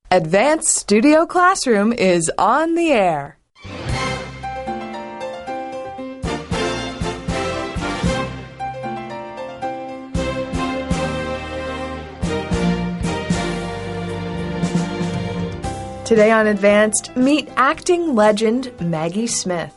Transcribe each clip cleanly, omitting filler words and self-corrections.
Advanced Studio Classroom is on the air. Today on Advanced, meet acting legend Maggie Smith.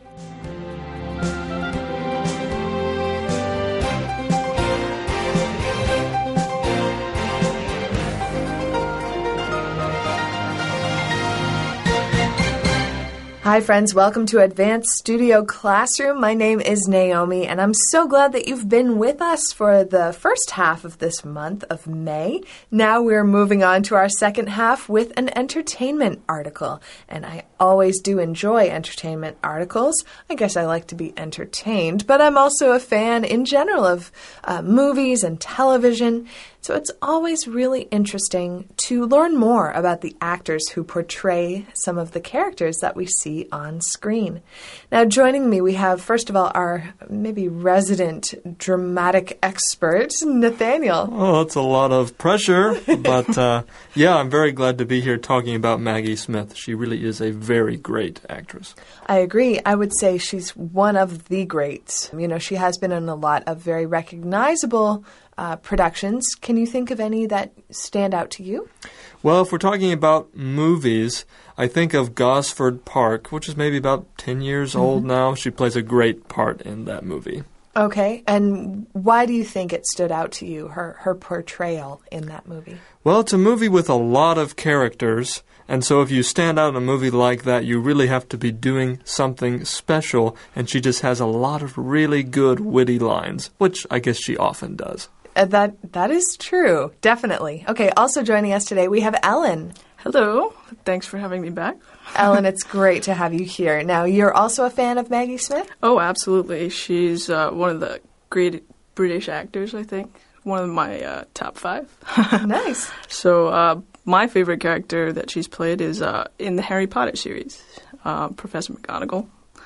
Hi friends, welcome to Advanced Studio Classroom. My name is Naomi, and I'm so glad that you've been with us for the first half of this month of May. Now we're moving on to our second half with an entertainment article. And I always do enjoy entertainment articles. I guess I like to be entertained, but I'm also a fan in general of movies and television. So it's always really interesting to learn more about the actors who portray some of the characters that we see on screen. Now, joining me, we have, first of all, our maybe resident dramatic expert, Nathaniel. Oh, that's a lot of pressure, but yeah, I'm very glad to be here talking about Maggie Smith. She really is a very great actress. I agree. I would say she's one of the greats. You know, she has been in a lot of very recognizable productions. Can you think of any that stand out to you? Well, if we're talking about movies, I think of Gosford Park, which is maybe about 10 years old now. She plays a great part in that movie. Okay, and why do you think it stood out to you, her portrayal in that movie? Well, it's a movie with a lot of characters, and so if you stand out in a movie like that, you really have to be doing something special, and she just has a lot of really good, witty lines, which I guess she often does. That is true, definitely. Okay, also joining us today, we have Ellen. Hello. Thanks for having me back. Ellen, it's great to have you here. Now, you're also a fan of Maggie Smith? Oh, absolutely. She's one of the great British actors, I think. One of my top 5. Nice. So my favorite character that she's played is in the Harry Potter series, Professor McGonagall.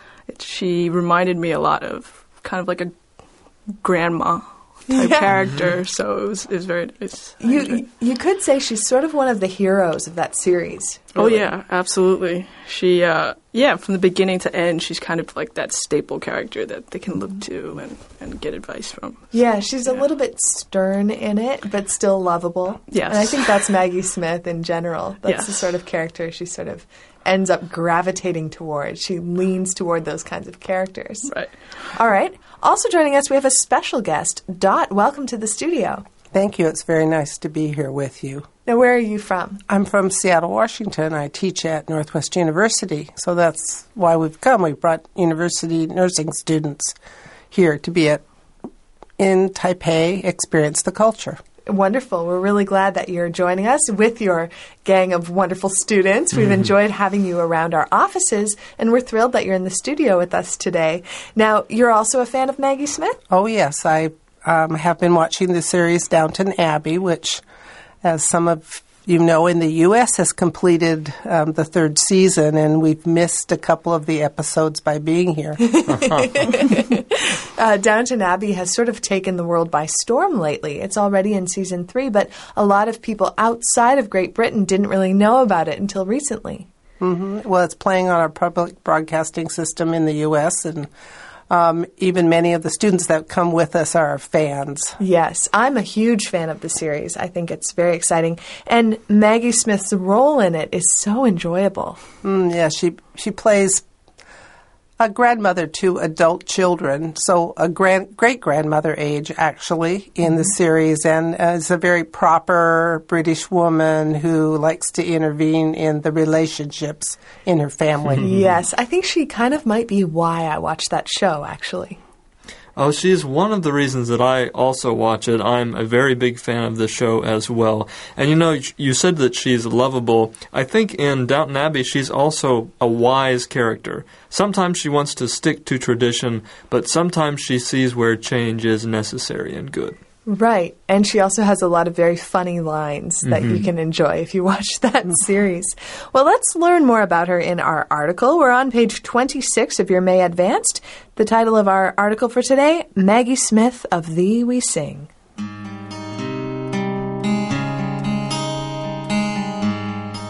She reminded me a lot of kind of like a grandma type character, so it was very nice. You could say she's sort of one of the heroes of that series. Really. Oh yeah, absolutely. She from the beginning to end, she's kind of like that staple character that they can look to and get advice from. Yeah, she's a little bit stern in it, but still lovable. Yes. And I think that's Maggie Smith in general. That's the sort of character she sort of ends up gravitating toward. She leans toward those kinds of characters. Right. All right. Also joining us, we have a special guest. Dot, welcome to the studio. Thank you. It's very nice to be here with you. Now, where are you from? I'm from Seattle, Washington. I teach at Northwest University, so that's why we've come. We brought university nursing students here to be in Taipei, experience the culture. Wonderful. We're really glad that you're joining us with your gang of wonderful students. We've enjoyed having you around our offices, and we're thrilled that you're in the studio with us today. Now, you're also a fan of Maggie Smith? Oh, yes. I have been watching the series Downton Abbey, which, as some of you know, in the U.S. has completed the 3rd season, and we've missed a couple of the episodes by being here. Downton Abbey has sort of taken the world by storm lately. It's already in season 3, but a lot of people outside of Great Britain didn't really know about it until recently. Mm-hmm. Well, it's playing on our public broadcasting system in the U.S., and even many of the students that come with us are fans. Yes, I'm a huge fan of the series. I think it's very exciting. And Maggie Smith's role in it is so enjoyable. Yeah, she plays a grandmother to adult children, so a great-grandmother age, actually, in the series, and is a very proper British woman who likes to intervene in the relationships in her family. Yes, I think she kind of might be why I watched that show, actually. Oh, she's one of the reasons that I also watch it. I'm a very big fan of the show as well. And you know, you said that she's lovable. I think in Downton Abbey, she's also a wise character. Sometimes she wants to stick to tradition, but sometimes she sees where change is necessary and good. Right. And she also has a lot of very funny lines that you can enjoy if you watch that series. Well, let's learn more about her in our article. We're on page 26 of your May Advanced. The title of our article for today, Maggie Smith, Of Thee We Sing.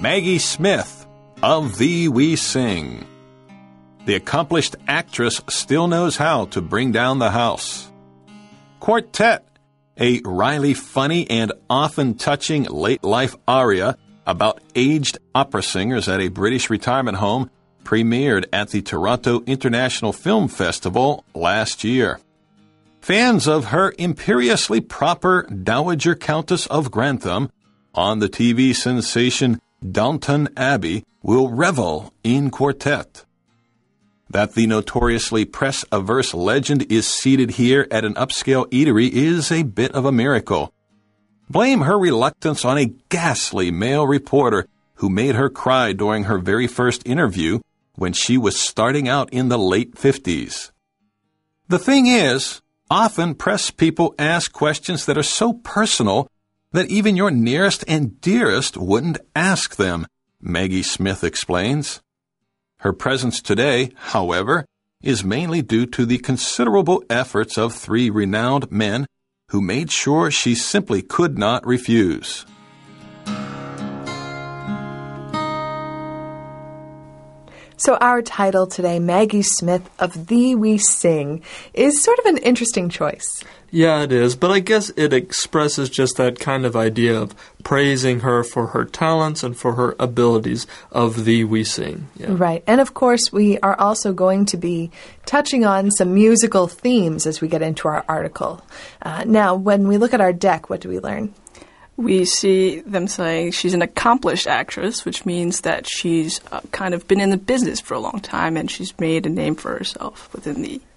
Maggie Smith, Of Thee We Sing. The accomplished actress still knows how to bring down the house. Quartet, a wryly funny and often touching late-life aria about aged opera singers at a British retirement home, premiered at the Toronto International Film Festival last year. Fans of her imperiously proper Dowager Countess of Grantham on the TV sensation Downton Abbey will revel in Quartet. That the notoriously press-averse legend is seated here at an upscale eatery is a bit of a miracle. Blame her reluctance on a ghastly male reporter who made her cry during her very first interview when she was starting out in the late 50s. The thing is, often press people ask questions that are so personal that even your nearest and dearest wouldn't ask them, Maggie Smith explains. Her presence today, however, is mainly due to the considerable efforts of 3 renowned men who made sure she simply could not refuse. So our title today, Maggie Smith, Of Thee We Sing, is sort of an interesting choice. Yeah, it is, but I guess it expresses just that kind of idea of praising her for her talents and for her abilities. Of Thee We Sing. Yeah. Right. And of course, we are also going to be touching on some musical themes as we get into our article. Now, when we look at our deck, what do we learn? We see them saying she's an accomplished actress, which means that she's kind of been in the business for a long time and she's made a name for herself within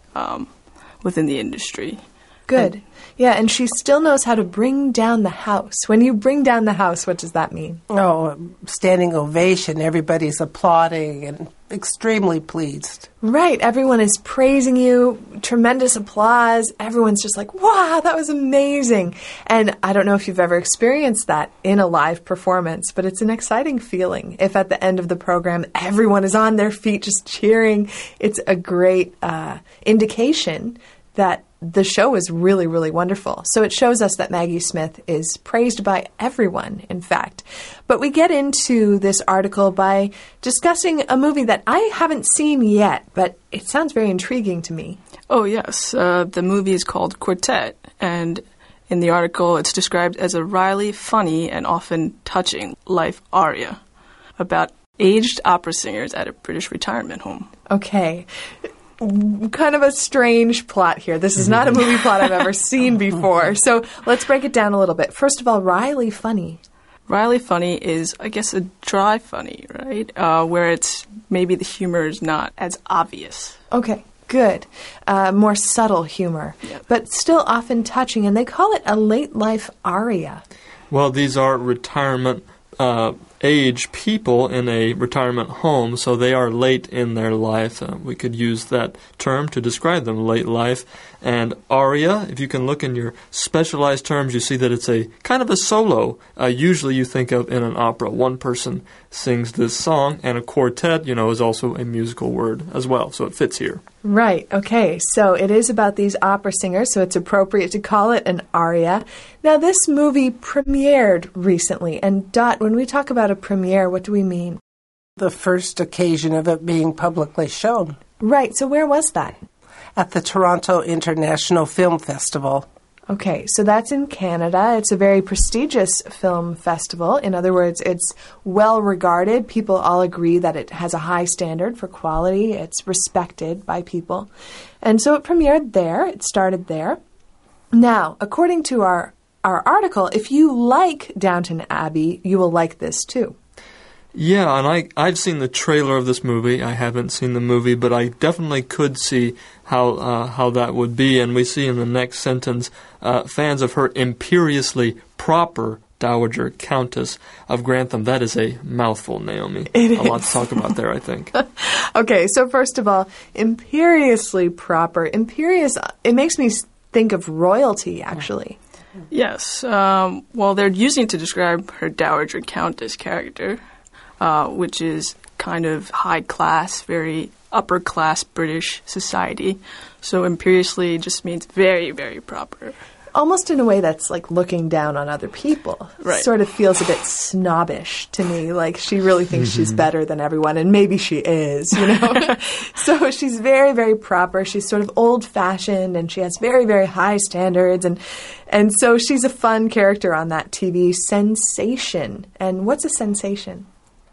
the industry. Good. Yeah, and she still knows how to bring down the house. When you bring down the house, what does that mean? Oh, standing ovation. Everybody's applauding and extremely pleased. Right. Everyone is praising you. Tremendous applause. Everyone's just like, wow, that was amazing. And I don't know if you've ever experienced that in a live performance, but it's an exciting feeling. If at the end of the program, everyone is on their feet just cheering, it's a great indication that the show is really, really wonderful. So it shows us that Maggie Smith is praised by everyone, in fact. But we get into this article by discussing a movie that I haven't seen yet, but it sounds very intriguing to me. Oh, yes. The movie is called Quartet, and in the article it's described as a wryly funny and often touching life aria about aged opera singers at a British retirement home. Okay. Kind of a strange plot here. This is not a movie plot I've ever seen before. So let's break it down a little bit. First of all, wryly funny. Wryly funny is, I guess, a dry funny, right? Where it's maybe the humor is not as obvious. Okay, good. More subtle humor, but still often touching. And they call it a late life aria. Well, these are retirement age people in a retirement home, so they are late in their life. We could use that term to describe them, late life. And aria, if you can look in your specialized terms, you see that it's a kind of a solo. Usually you think of in an opera, one person sings this song, and a quartet, is also a musical word as well, so it fits here. Right, okay, so it is about these opera singers, so it's appropriate to call it an aria. Now, this movie premiered recently, and Dot, when we talk about a premiere, what do we mean? The first occasion of it being publicly shown. Right, so where was that? At the Toronto International Film Festival. Okay, so that's in Canada. It's a very prestigious film festival. In other words, it's well regarded. People all agree that it has a high standard for quality. It's respected by people. And so it premiered there. It started there. Now, according to our article, if you like Downton Abbey, you will like this too. Yeah, and I've seen the trailer of this movie. I haven't seen the movie, but I definitely could see how that would be. And we see in the next sentence, fans of her imperiously proper Dowager Countess of Grantham. That is a mouthful, Naomi. A lot to talk about there, I think. Okay, so first of all, imperiously proper. Imperious, it makes me think of royalty, actually. Yes. Well, they're using it to describe her Dowager Countess character, which is kind of high class, very upper class British society. So imperiously just means very, very proper. almost in a way that's like looking down on other people. Right. Sort of feels a bit snobbish to me, like she really thinks she's better than everyone, and maybe she is, you know? So she's very, very proper. She's sort of old-fashioned, and she has very, very high standards, and so she's a fun character on that TV sensation. And what's a sensation?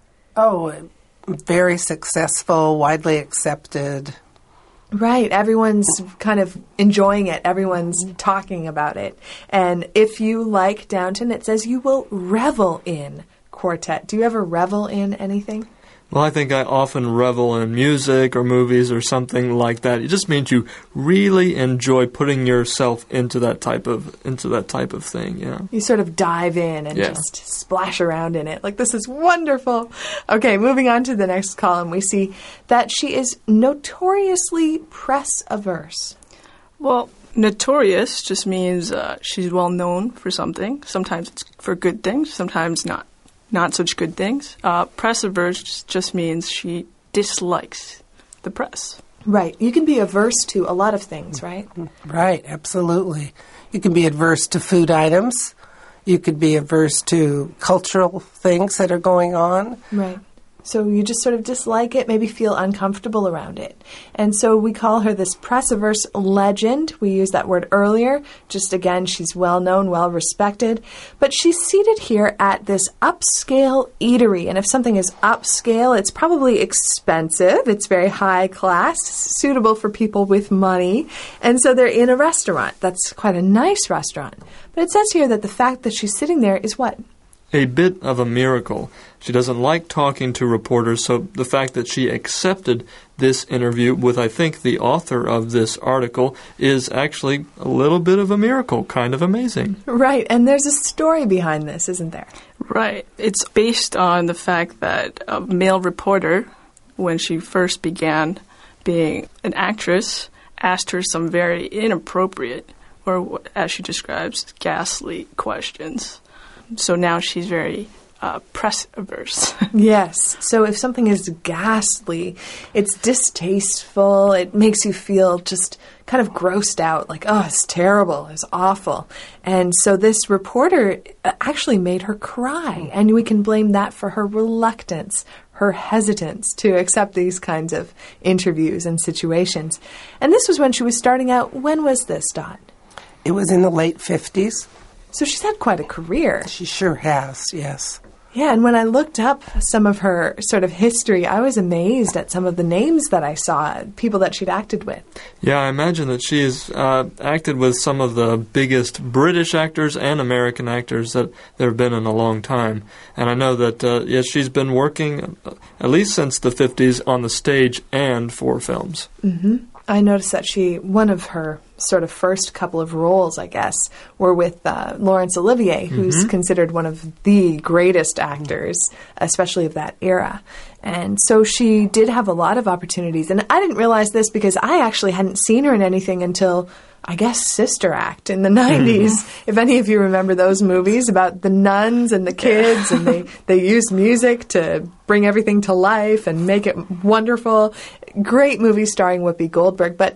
Oh, very successful, widely accepted. Right. Everyone's kind of enjoying it. Everyone's talking about it. And if you like Downton, it says you will revel in Quartet. Do you ever revel in anything? Well, I think I often revel in music or movies or something like that. It just means you really enjoy putting yourself into that type of thing. Yeah. You sort of dive in and just splash around in it. Like, this is wonderful. Okay, moving on to the next column, we see that she is notoriously press averse. Well, notorious just means she's well known for something. Sometimes it's for good things, sometimes not such good things. Press averse just means she dislikes the press. Right. You can be averse to a lot of things, right? Right, absolutely. You can be adverse to food items. You could be averse to cultural things that are going on. Right. So you just sort of dislike it, maybe feel uncomfortable around it. And so we call her this press-averse legend. We used that word earlier. Just again, she's well-known, well-respected. But she's seated here at this upscale eatery. And if something is upscale, it's probably expensive. It's very high class, suitable for people with money. And so they're in a restaurant. That's quite a nice restaurant. But it says here that the fact that she's sitting there is what? A bit of a miracle. She doesn't like talking to reporters, so the fact that she accepted this interview with, I think, the author of this article is actually a little bit of a miracle, kind of amazing. Right, and there's a story behind this, isn't there? Right. It's based on the fact that a male reporter, when she first began being an actress, asked her some very inappropriate, or as she describes, ghastly questions. So now she's very press averse. Yes. So if something is ghastly, it's distasteful, it makes you feel just kind of grossed out, like, oh, it's terrible, it's awful. And so this reporter actually made her cry, and we can blame that for her reluctance, her hesitance to accept these kinds of interviews and situations. And this was when she was starting out. When was this, Dot? It was in the late 50s. So she's had quite a career. She sure has, yes. Yeah, and when I looked up some of her sort of history, I was amazed at some of the names that I saw, people that she'd acted with. Yeah, I imagine that she has acted with some of the biggest British actors and American actors that there have been in a long time. And I know that, yes, she's been working at least since the 50s on the stage and for films. Mm-hmm. I noticed that one of her sort of first couple of roles, I guess, were with Laurence Olivier, who's considered one of the greatest actors, especially of that era. And so she did have a lot of opportunities. And I didn't realize this because I actually hadn't seen her in anything until, I guess, Sister Act in the 90s. If any of you remember those movies about the nuns and the kids, and they used music to bring everything to life and make it wonderful. Great movie starring Whoopi Goldberg. But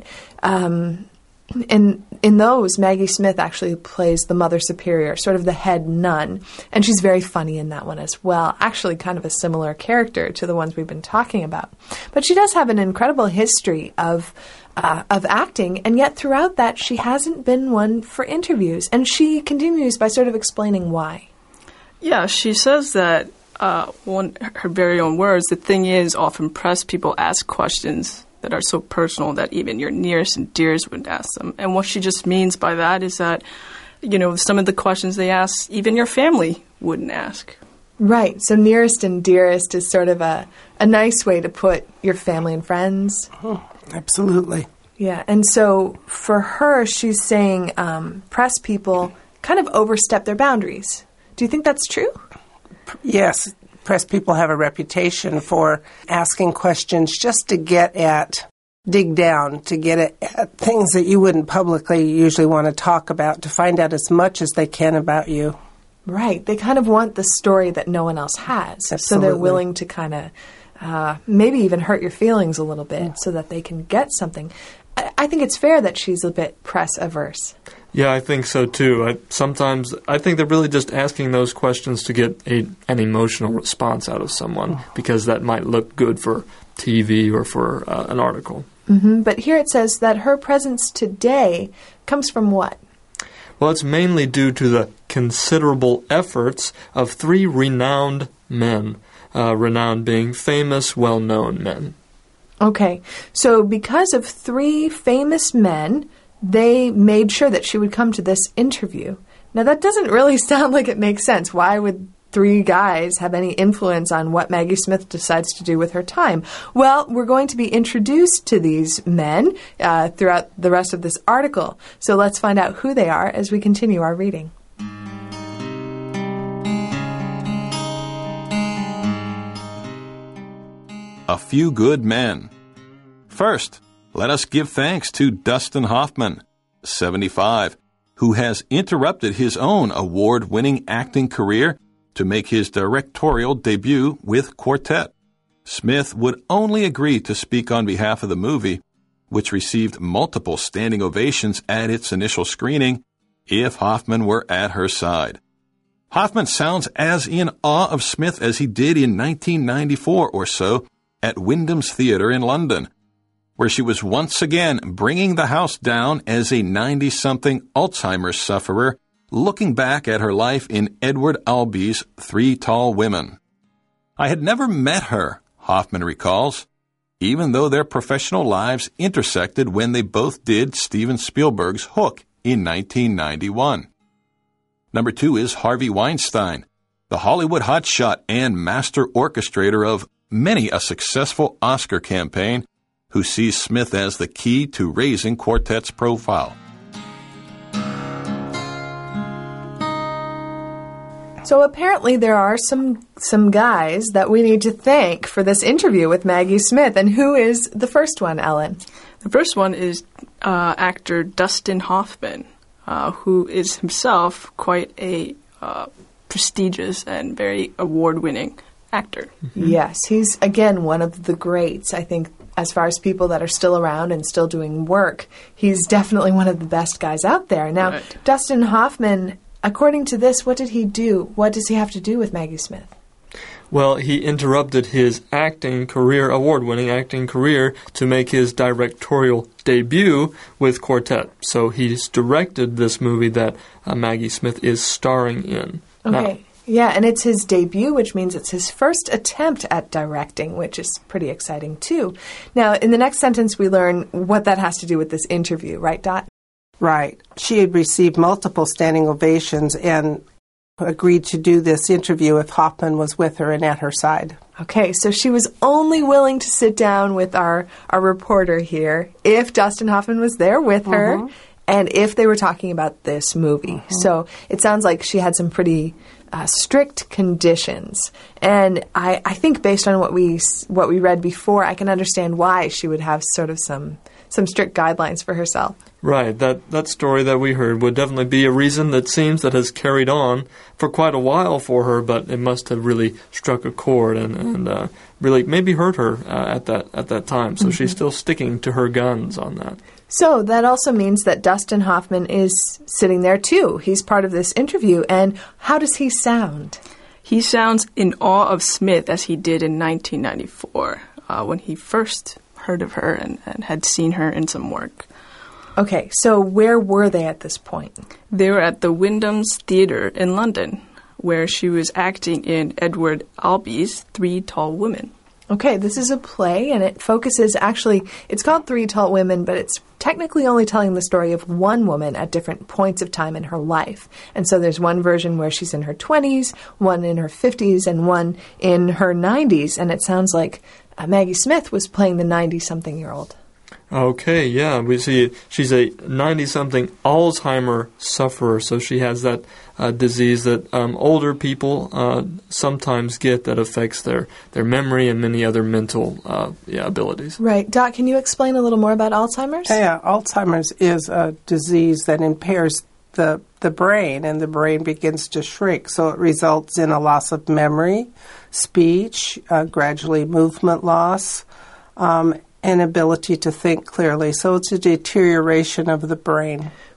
in those, Maggie Smith actually plays the Mother Superior, sort of the head nun. And she's very funny in that one as well. Actually kind of a similar character to the ones we've been talking about. But she does have an incredible history of acting, and yet throughout that she hasn't been one for interviews. And she continues by sort of explaining why. Yeah, she says that, her very own words, the thing is, often press people ask questions that are so personal that even your nearest and dearest wouldn't ask them. And what she just means by that is that, some of the questions they ask, even your family wouldn't ask. Right. So nearest and dearest is sort of a nice way to put your family and friends. Oh, absolutely. Yeah. And so for her, she's saying press people kind of overstep their boundaries. Do you think that's true? Yes. Press people have a reputation for asking questions just to dig down, to get at things that you wouldn't publicly usually want to talk about, to find out as much as they can about you. Right. They kind of want the story that no one else has. Absolutely. So they're willing to kind of maybe even hurt your feelings a little bit so that they can get something. I think it's fair that she's a bit press averse. Yeah, I think so too. Sometimes I think they're really just asking those questions to get an emotional response out of someone because that might look good for TV or for an article. Mm-hmm. But here it says that her presence today comes from what? Well, it's mainly due to the considerable efforts of 3 renowned men, renowned being famous, well-known men. Okay, so because of 3 famous men, they made sure that she would come to this interview. Now, that doesn't really sound like it makes sense. Why would 3 guys have any influence on what Maggie Smith decides to do with her time? Well, we're going to be introduced to these men throughout the rest of this article. So let's find out who they are as we continue our reading. A few good men. First, let us give thanks to Dustin Hoffman, 75, who has interrupted his own award-winning acting career to make his directorial debut with Quartet. Smith would only agree to speak on behalf of the movie, which received multiple standing ovations at its initial screening, if Hoffman were at her side. Hoffman sounds as in awe of Smith as he did in 1994 or so at Wyndham's Theatre in London, where she was once again bringing the house down as a 90-something Alzheimer's sufferer, looking back at her life in Edward Albee's 3 Tall Women. I had never met her, Hoffman recalls, even though their professional lives intersected when they both did Steven Spielberg's Hook in 1991. Number 2 is Harvey Weinstein, the Hollywood hotshot and master orchestrator of many a successful Oscar campaign, who sees Smith as the key to raising Quartet's profile. So apparently there are some guys that we need to thank for this interview with Maggie Smith. And who is the first one, Ellen? The first one is actor Dustin Hoffman, who is himself quite a prestigious and very award-winning actor. Mm-hmm. Yes, he's, again, one of the greats, I think, as far as people that are still around and still doing work. He's definitely one of the best guys out there. Now, right. Dustin Hoffman, according to this, what did he do? What does he have to do with Maggie Smith? Well, he interrupted his acting career, award-winning acting career, to make his directorial debut with Quartet. So he's directed this movie that Maggie Smith is starring in. Okay. Now, yeah, and it's his debut, which means it's his first attempt at directing, which is pretty exciting, too. Now, in the next sentence, we learn what that has to do with this interview, right, Dot? Right. She had received multiple standing ovations and agreed to do this interview if Hoffman was with her and at her side. Okay, so she was only willing to sit down with our reporter here if Dustin Hoffman was there with her and if they were talking about this movie. So it sounds like she had some pretty strict conditions. And I think based on what we read before, I can understand why she would have sort of some strict guidelines for herself. Right. That story that we heard would definitely be a reason that seems that has carried on for quite a while for her, but it must have really struck a chord and really maybe hurt her at that time. So she's still sticking to her guns on that. So that also means that Dustin Hoffman is sitting there too. He's part of this interview. And how does he sound? He sounds in awe of Smith as he did in 1994 when he first heard of her and had seen her in some work. Okay, so where were they at this point? They were at the Wyndham's Theatre in London, where she was acting in Edward Albee's 3 Tall Women. Okay, this is a play, and it focuses, actually, it's called 3 Tall Women, but it's technically only telling the story of one woman at different points of time in her life. And so there's one version where she's in her 20s, one in her 50s, and one in her 90s, and it sounds like Maggie Smith was playing the 90-something-year-old. Okay, yeah, we see she's a 90-something Alzheimer sufferer, so she has that disease that older people sometimes get that affects their memory and many other mental abilities. Right. Doc, can you explain a little more about Alzheimer's? Yeah, Alzheimer's is a disease that impairs the brain, and the brain begins to shrink, so it results in a loss of memory, speech, gradually movement loss, and ability to think clearly. So it's a deterioration of the brain.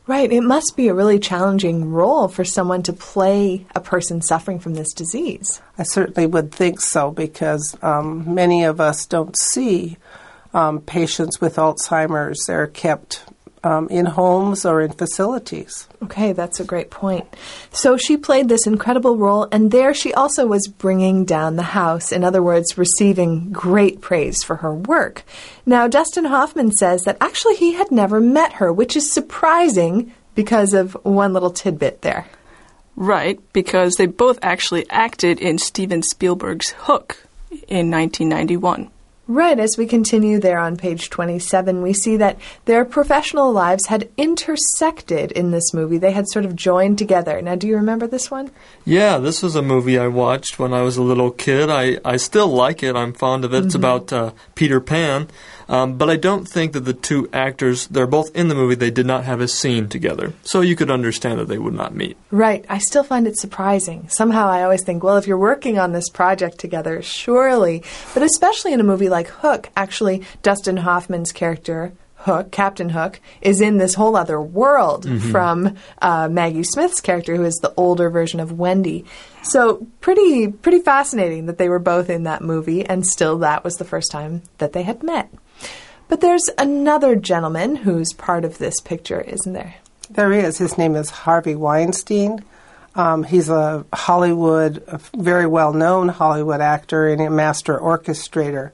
Right. It must be a really challenging role for someone to play a person suffering from this disease. I certainly would think so, because many of us don't see patients with Alzheimer's. They're kept in homes or in facilities. Okay, that's a great point. So she played this incredible role, and there she also was bringing down the house. In other words, receiving great praise for her work. Now, Dustin Hoffman says that actually he had never met her, which is surprising because of one little tidbit there. Right, because they both actually acted in Steven Spielberg's Hook in 1991. Right, as we continue there on page 27, we see that their professional lives had intersected in this movie. They had sort of joined together. Now, do you remember this one? Yeah, this was a movie I watched when I was a little kid. I still like it. I'm fond of it. It's about Peter Pan. But I don't think that the two actors, they're both in the movie, they did not have a scene together. So you could understand that they would not meet. Right. I still find it surprising. Somehow I always think, well, if you're working on this project together, surely. But especially in a movie like Hook, actually, Dustin Hoffman's character, Hook, Captain Hook, is in this whole other world from Maggie Smith's character, who is the older version of Wendy. So pretty fascinating that they were both in that movie, and still that was the first time that they had met. But there's another gentleman who's part of this picture, isn't there? There is. His name is Harvey Weinstein. He's a very well-known Hollywood actor and a master orchestrator,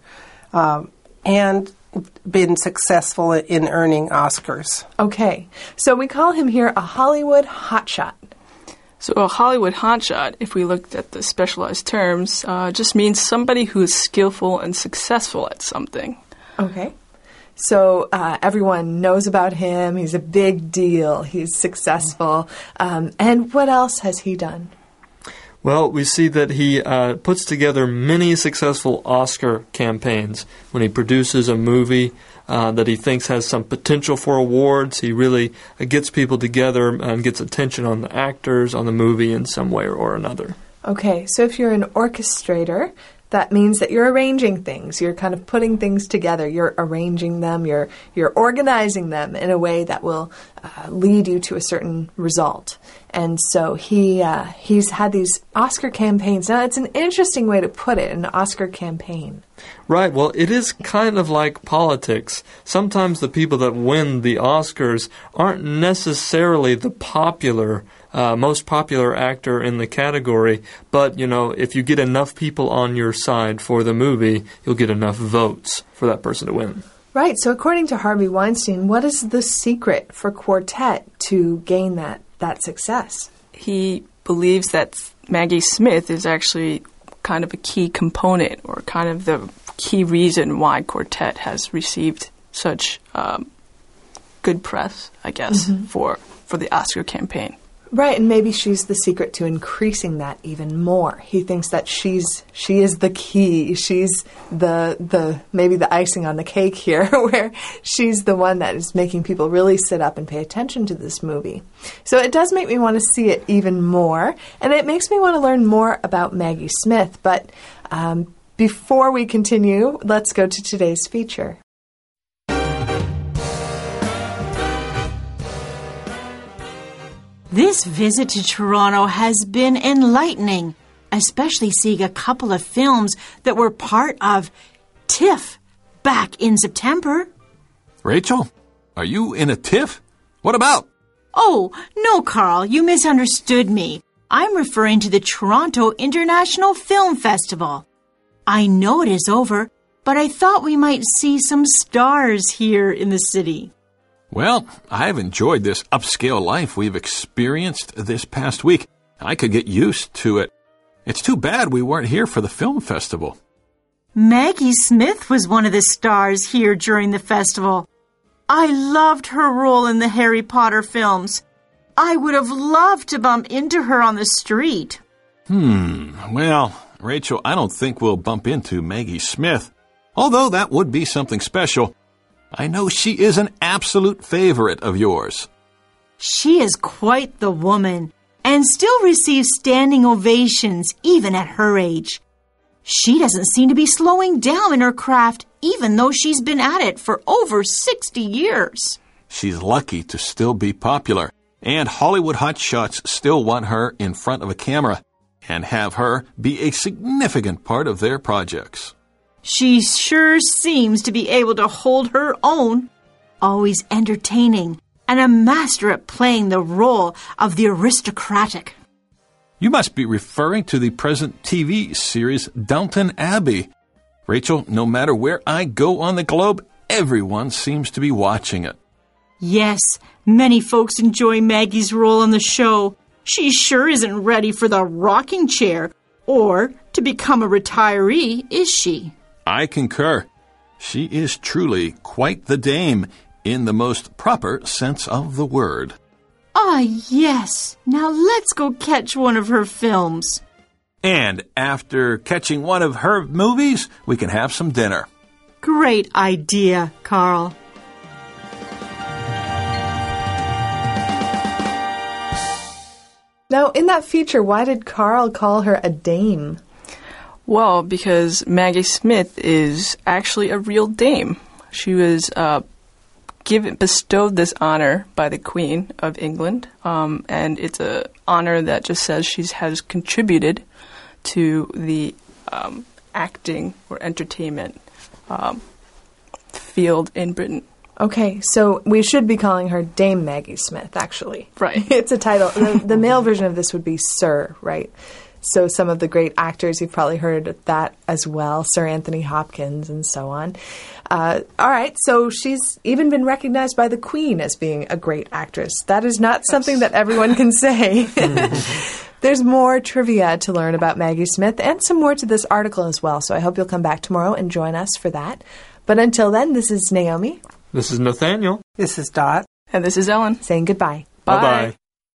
and been successful in earning Oscars. Okay, so we call him here a Hollywood hotshot. So a Hollywood hotshot, if we looked at the specialized terms, just means somebody who is skillful and successful at something. Okay. So everyone knows about him. He's a big deal. He's successful. And what else has he done? Well, we see that he puts together many successful Oscar campaigns. When he produces a movie that he thinks has some potential for awards, he really gets people together and gets attention on the actors, on the movie in some way or another. Okay, so if you're an orchestrator, that means that you're arranging things. You're kind of putting things together. You're arranging them. You're organizing them in a way that will lead you to a certain result. And so he's had these Oscar campaigns. Now, it's an interesting way to put it, an Oscar campaign. Right. Well, it is kind of like politics. Sometimes the people that win the Oscars aren't necessarily the most popular actor in the category, but, if you get enough people on your side for the movie, you'll get enough votes for that person to win. Right. So according to Harvey Weinstein, what is the secret for Quartet to gain that success? He believes that Maggie Smith is actually kind of a key component, or kind of the key reason why Quartet has received such good press, I guess, for the Oscar campaign. Right, and maybe she's the secret to increasing that even more. He thinks that she is the key. She's maybe the icing on the cake here, where she's the one that is making people really sit up and pay attention to this movie. So it does make me want to see it even more, and it makes me want to learn more about Maggie Smith. But before we continue, let's go to today's feature. This visit to Toronto has been enlightening, especially seeing a couple of films that were part of TIFF back in September. Rachel, are you in a TIFF? What about? Oh, no, Carl, you misunderstood me. I'm referring to the Toronto International Film Festival. I know it is over, but I thought we might see some stars here in the city. Well, I've enjoyed this upscale life we've experienced this past week. I could get used to it. It's too bad we weren't here for the film festival. Maggie Smith was one of the stars here during the festival. I loved her role in the Harry Potter films. I would have loved to bump into her on the street. Well, Rachel, I don't think we'll bump into Maggie Smith, although that would be something special. I know she is an absolute favorite of yours. She is quite the woman, and still receives standing ovations even at her age. She doesn't seem to be slowing down in her craft, even though she's been at it for over 60 years. She's lucky to still be popular, and Hollywood hotshots still want her in front of a camera and have her be a significant part of their projects. She sure seems to be able to hold her own. Always entertaining and a master at playing the role of the aristocratic. You must be referring to the present TV series Downton Abbey. Rachel, no matter where I go on the globe, everyone seems to be watching it. Yes, many folks enjoy Maggie's role on the show. She sure isn't ready for the rocking chair or to become a retiree, is she? I concur. She is truly quite the dame in the most proper sense of the word. Ah, yes. Now let's go catch one of her films. And after catching one of her movies, we can have some dinner. Great idea, Carl. Now, in that feature, why did Carl call her a dame? Well, because Maggie Smith is actually a real dame. She was bestowed this honor by the Queen of England, and it's an honor that just says she has contributed to the acting or entertainment field in Britain. Okay, so we should be calling her Dame Maggie Smith, actually. Right. It's a title. The male version of this would be Sir, right? So some of the great actors, you've probably heard that as well, Sir Anthony Hopkins and so on. All right, so she's even been recognized by the Queen as being a great actress. That is not something that everyone can say. There's more trivia to learn about Maggie Smith and some more to this article as well, so I hope you'll come back tomorrow and join us for that. But until then, this is Naomi. This is Nathaniel. This is Dot. And this is Ellen. Saying goodbye. Bye. Bye-bye.